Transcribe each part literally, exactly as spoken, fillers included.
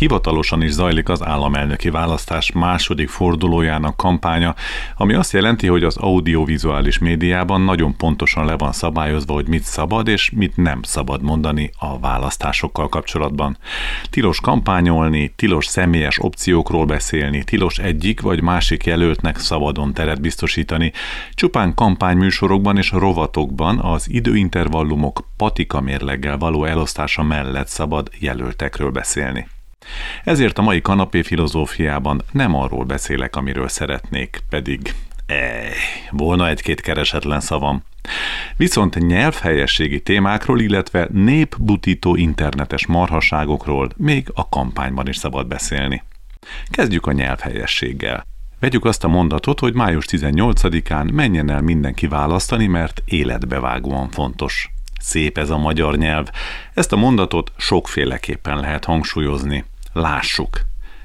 Hivatalosan is zajlik az államelnöki választás második fordulójának kampánya, ami azt jelenti, hogy az audiovizuális médiában nagyon pontosan le van szabályozva, hogy mit szabad és mit nem szabad mondani a választásokkal kapcsolatban. Tilos kampányolni, tilos személyes opciókról beszélni, tilos egyik vagy másik jelöltnek szabadon teret biztosítani. Csupán kampányműsorokban és rovatokban az időintervallumok patika mérleggel való elosztása mellett szabad jelöltekről beszélni. Ezért a mai kanapé filozófiában nem arról beszélek, amiről szeretnék, pedig ej, volna egy-két keresetlen szavam. Viszont nyelvhelyességi témákról, illetve népbutító internetes marhaságokról még a kampányban is szabad beszélni. Kezdjük a nyelvhelyességgel. Vegyük azt a mondatot, hogy május tizennyolcadikán menjen el mindenki választani, mert életbevágóan fontos. Szép ez a magyar nyelv. Ezt a mondatot sokféleképpen lehet hangsúlyozni. Lássuk!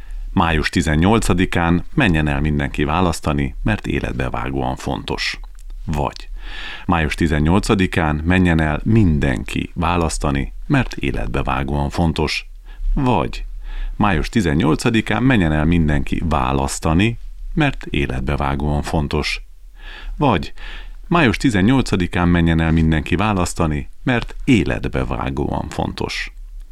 május tizennyolcadikán menjen el mindenki választani, mert életbevágóan fontos. Vagy május tizennyolcadikán menjen el mindenki választani, mert életbevágóan fontos. Vagy május tizennyolcadikán menjen el mindenki választani, mert életbevágóan fontos. Vagy május tizennyolcadikán menjen el mindenki választani, mert életbevágóan fontos.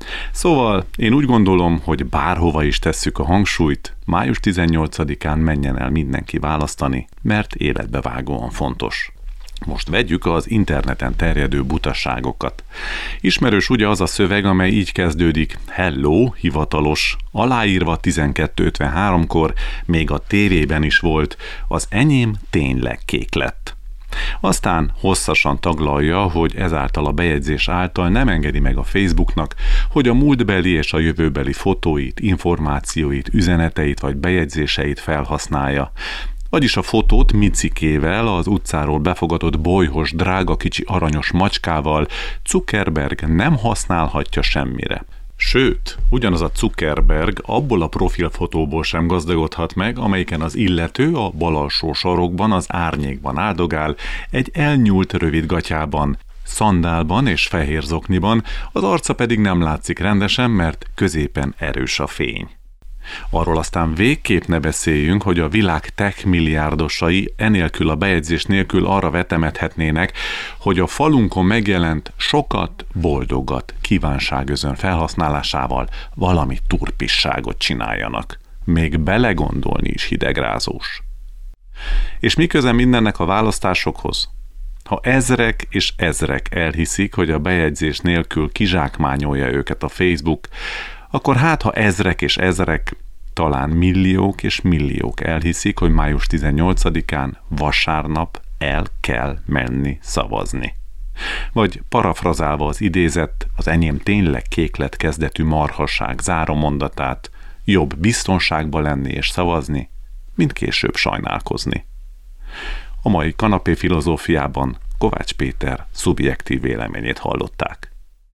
Szóval én úgy gondolom, hogy bárhova is tesszük a hangsúlyt, május tizennyolcadikán menjen el mindenki választani, mert életbevágóan fontos. Most vegyük az interneten terjedő butaságokat. Ismerős ugye az a szöveg, amely így kezdődik: Hello, hivatalos, aláírva tizenkettő ötvenháromkor, még a tévében is volt, az enyém tényleg kék lett. Aztán hosszasan taglalja, hogy ezáltal a bejegyzés által nem engedi meg a Facebooknak, hogy a múltbeli és a jövőbeli fotóit, információit, üzeneteit vagy bejegyzéseit felhasználja. Vagyis a fotót Micikével, az utcáról befogadott bolyhos, drága kicsi aranyos macskával Zuckerberg nem használhatja semmire. Sőt, ugyanaz a Zuckerberg abból a profilfotóból sem gazdagodhat meg, amelyiken az illető a bal alsó sarokban, az árnyékban áldogál, egy elnyúlt rövidgatyában, szandálban és fehér zokniban, az arca pedig nem látszik rendesen, mert középen erős a fény. Arról aztán végképp ne beszéljünk, hogy a világ tech milliárdosai enélkül a bejegyzés nélkül arra vetemethetnének, hogy a falunkon megjelent sokat, boldogat kívánságözön felhasználásával valami turpisságot csináljanak. Még belegondolni is hidegrázós. És mi köze mindennek a választásokhoz? Ha ezrek és ezrek elhiszik, hogy a bejegyzés nélkül kizsákmányolja őket a Facebook, akkor hát, ha ezrek és ezrek, talán milliók és milliók elhiszik, hogy május tizennyolcadikán vasárnap el kell menni szavazni. Vagy parafrazálva az idézett, az enyém tényleg kék lett kezdetű marhasság záromondatát, jobb biztonságba lenni és szavazni, mint később sajnálkozni. A mai kanapé filozófiában Kovács Péter szubjektív véleményét hallották.